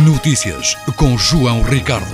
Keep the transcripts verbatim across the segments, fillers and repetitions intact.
Notícias com João Ricardo.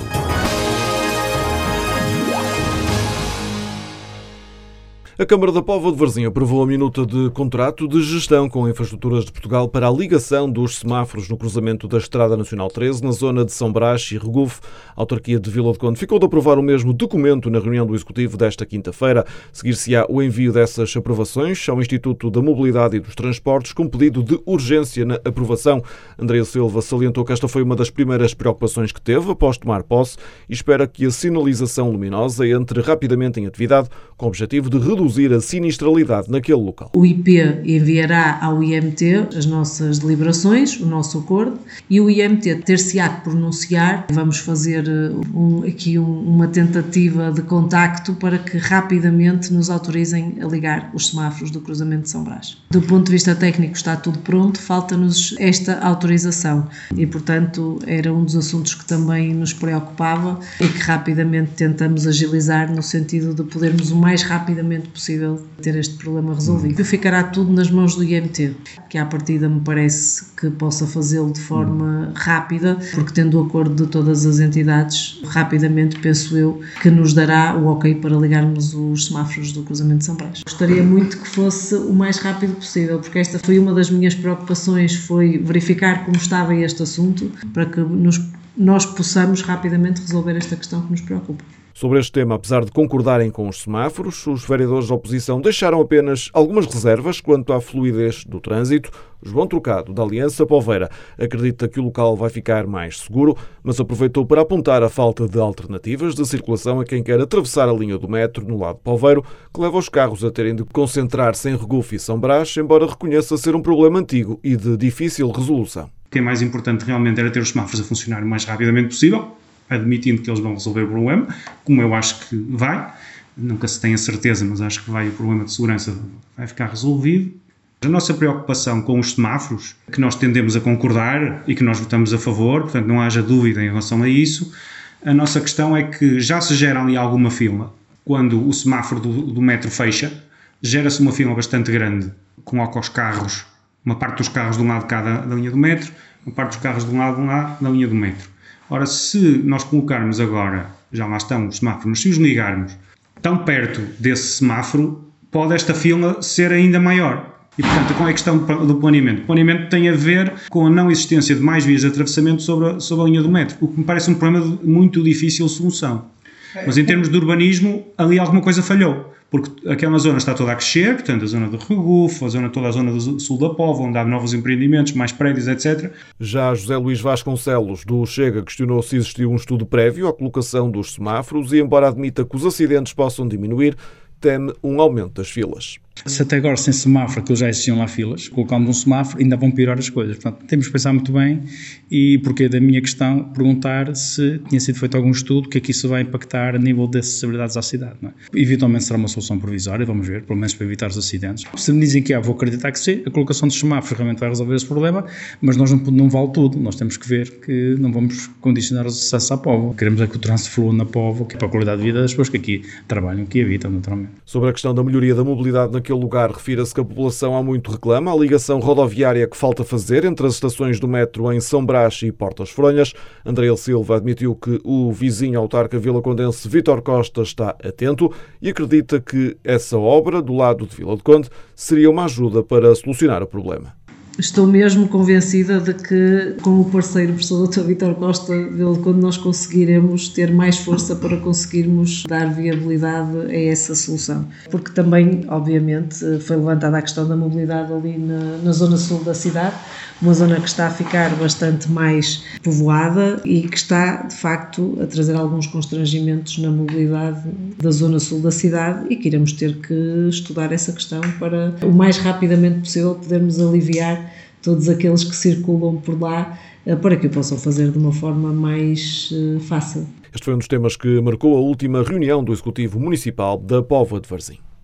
A Câmara da Póvoa de Varzim aprovou a minuta de contrato de gestão com Infraestruturas de Portugal para a ligação dos semáforos no cruzamento da Estrada Nacional treze, na zona de São Brás e Regufo, autarquia de Vila de Conde. Ficou de aprovar o mesmo documento na reunião do Executivo desta quinta-feira. Seguir-se-á o envio dessas aprovações ao Instituto da Mobilidade e dos Transportes, com pedido de urgência na aprovação. Andréa Silva salientou que esta foi uma das primeiras preocupações que teve após tomar posse e espera que a sinalização luminosa entre rapidamente em atividade, com o objetivo de reduzir a sinistralidade naquele local. O I P enviará ao I M T as nossas deliberações, o nosso acordo, e o I M T ter-se-á que pronunciar. Vamos fazer um, aqui um, uma tentativa de contacto para que rapidamente nos autorizem a ligar os semáforos do cruzamento de São Brás. Do ponto de vista técnico está tudo pronto, falta-nos esta autorização e, portanto, era um dos assuntos que também nos preocupava e que rapidamente tentamos agilizar no sentido de podermos o mais rapidamente possível ter este problema resolvido. Ficará tudo nas mãos do I M T, que à partida me parece que possa fazê-lo de forma rápida, porque tendo o acordo de todas as entidades, rapidamente penso eu que nos dará o ok para ligarmos os semáforos do cruzamento de São Brás. Gostaria muito que fosse o mais rápido possível, porque esta foi uma das minhas preocupações, foi verificar como estava este assunto, para que nos, nós possamos rapidamente resolver esta questão que nos preocupa. Sobre este tema, apesar de concordarem com os semáforos, os vereadores da oposição deixaram apenas algumas reservas quanto à fluidez do trânsito. João Trocado, da Aliança Poveira, acredita que o local vai ficar mais seguro, mas aproveitou para apontar a falta de alternativas de circulação a quem quer atravessar a linha do metro no lado poveiro, que leva os carros a terem de concentrar-se em Regufo e São Brás, embora reconheça ser um problema antigo e de difícil resolução. O que é mais importante realmente era ter os semáforos a funcionar o mais rapidamente possível, admitindo que eles vão resolver o problema, como eu acho que vai. Nunca se tem a certeza, mas acho que vai, o problema de segurança vai ficar resolvido. A nossa preocupação com os semáforos, que nós tendemos a concordar e que nós votamos a favor, portanto não haja dúvida em relação a isso, a nossa questão é que já se gera ali alguma fila. Quando o semáforo do, do metro fecha, gera-se uma fila bastante grande, coloca os carros, uma parte dos carros de um lado de cada da linha do metro, uma parte dos carros de um lado de um lado da linha do metro. Ora, se nós colocarmos agora, já lá estão os semáforos, mas se os ligarmos tão perto desse semáforo, pode esta fila ser ainda maior. E, portanto, qual é a questão do planeamento? O planeamento tem a ver com a não existência de mais vias de atravessamento sobre a, sobre a linha do metro, o que me parece um problema de muito difícil solução. Mas em termos de urbanismo, ali alguma coisa falhou, porque aquela zona está toda a crescer, portanto a zona do Regufo, a zona, toda a zona do sul da Póvoa, onde há novos empreendimentos, mais prédios, etcétera. Já José Luís Vasconcelos, do Chega, questionou se existiu um estudo prévio à colocação dos semáforos e, embora admita que os acidentes possam diminuir, teme um aumento das filas. Se até agora sem semáforo, que já existiam lá filas, colocando um semáforo, ainda vão piorar as coisas. Portanto, temos que pensar muito bem e, porque da minha questão, perguntar se tinha sido feito algum estudo que aqui isso vai impactar a nível de acessibilidade à cidade. Não é? Eventualmente será uma solução provisória, vamos ver, pelo menos para evitar os acidentes. Se me dizem que há, vou acreditar que sim, a colocação dos semáforos realmente vai resolver esse problema, mas nós não, não vale tudo. Nós temos que ver que não vamos condicionar os acessos à Póvoa. Queremos é que o trânsito flua na Póvoa, que é para a qualidade de vida das pessoas que aqui trabalham, que habitam, naturalmente. Sobre a questão da melhoria da mobilidade naquele lugar, refira-se que a população há muito reclama a ligação rodoviária que falta fazer entre as estações do metro em São Brás e Portas Fronhas. Andréa Silva admitiu que o vizinho autarca vilacondense Vítor Costa está atento e acredita que essa obra, do lado de Vila de Conde, seria uma ajuda para solucionar o problema. Estou mesmo convencida de que, com o parceiro, o professor doutor Vítor Costa, quando nós conseguiremos ter mais força para conseguirmos dar viabilidade a essa solução. Porque também, obviamente, foi levantada a questão da mobilidade ali na, na zona sul da cidade, uma zona que está a ficar bastante mais povoada e que está, de facto, a trazer alguns constrangimentos na mobilidade da zona sul da cidade e que iremos ter que estudar essa questão para, o mais rapidamente possível, podermos aliviar todos aqueles que circulam por lá para que o possam fazer de uma forma mais fácil. Este foi um dos temas que marcou a última reunião do Executivo Municipal da Póvoa de Varzim.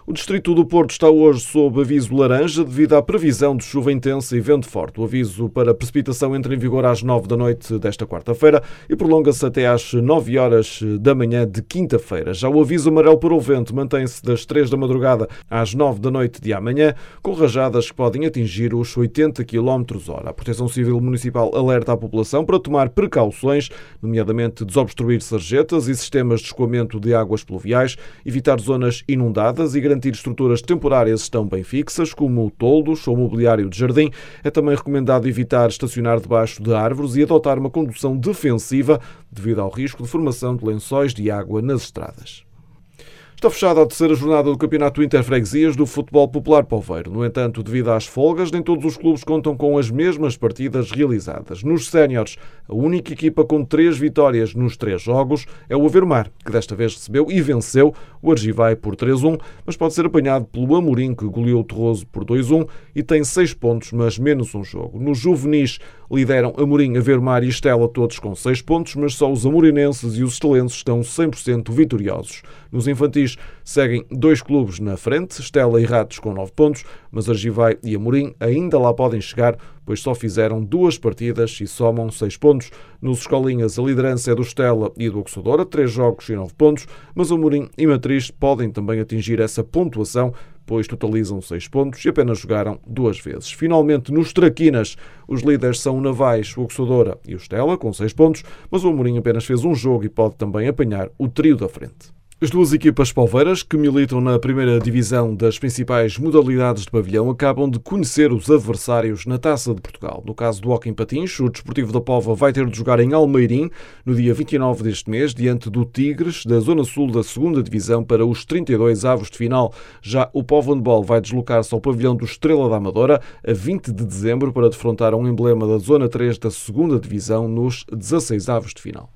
O distrito do Porto está hoje sob aviso laranja devido à previsão de chuva intensa e vento forte. O aviso para precipitação entra em vigor às nove da noite desta quarta-feira e prolonga-se até às nove horas da manhã de quinta-feira. Já o aviso amarelo para o vento mantém-se das três da madrugada às nove da noite de amanhã, com rajadas que podem atingir os oitenta quilómetros hora. A Proteção Civil Municipal alerta a população para tomar precauções, nomeadamente desobstruir sarjetas e sistemas de escoamento de águas pluviais, evitar zonas inundadas e garantir estruturas temporárias estão bem fixas, como toldos ou mobiliário de jardim. É também recomendado evitar estacionar debaixo de árvores e adotar uma condução defensiva devido ao risco de formação de lençóis de água nas estradas. Está fechada a terceira jornada do Campeonato Interfreguesias do Futebol Popular Poveiro. No entanto, devido às folgas, nem todos os clubes contam com as mesmas partidas realizadas. Nos séniores, a única equipa com três vitórias nos três jogos é o Avermar, que desta vez recebeu e venceu o Argivai por três a um, mas pode ser apanhado pelo Amorim, que goleou o Torroso por dois a um e tem seis pontos, mas menos um jogo. Nos juvenis, lideram Amorim, Avermar e Estela, todos com seis pontos, mas só os amorinenses e os estelenses estão cem por cento vitoriosos. Nos infantis, seguem dois clubes na frente, Estela e Ratos com nove pontos, mas Argivai e Amorim ainda lá podem chegar, pois só fizeram duas partidas e somam seis pontos. Nos escolinhas, a liderança é do Estela e do Oxodora, três jogos e nove pontos, mas Amorim e Matriz podem também atingir essa pontuação, pois totalizam seis pontos e apenas jogaram duas vezes. Finalmente, nos Traquinas, os líderes são o Navais, o Oxodora e o Estela, com seis pontos, mas o Amorim apenas fez um jogo e pode também apanhar o trio da frente. As duas equipas poveiras, que militam na primeira divisão das principais modalidades de pavilhão, acabam de conhecer os adversários na Taça de Portugal. No caso do hóquei em patins, o Desportivo da Póvoa vai ter de jogar em Almeirim no dia vinte e nove deste mês, diante do Tigres, da Zona Sul da segunda Divisão, para os trinta e dois avos de final. Já o Póvoa Handball vai deslocar-se ao pavilhão do Estrela da Amadora a vinte de dezembro para defrontar um emblema da Zona três da segunda Divisão nos dezasseis avos de final.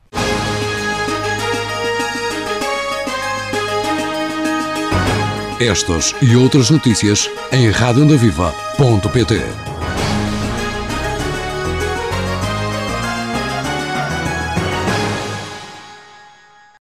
Estas e outras notícias em rádio onda viva ponto pt.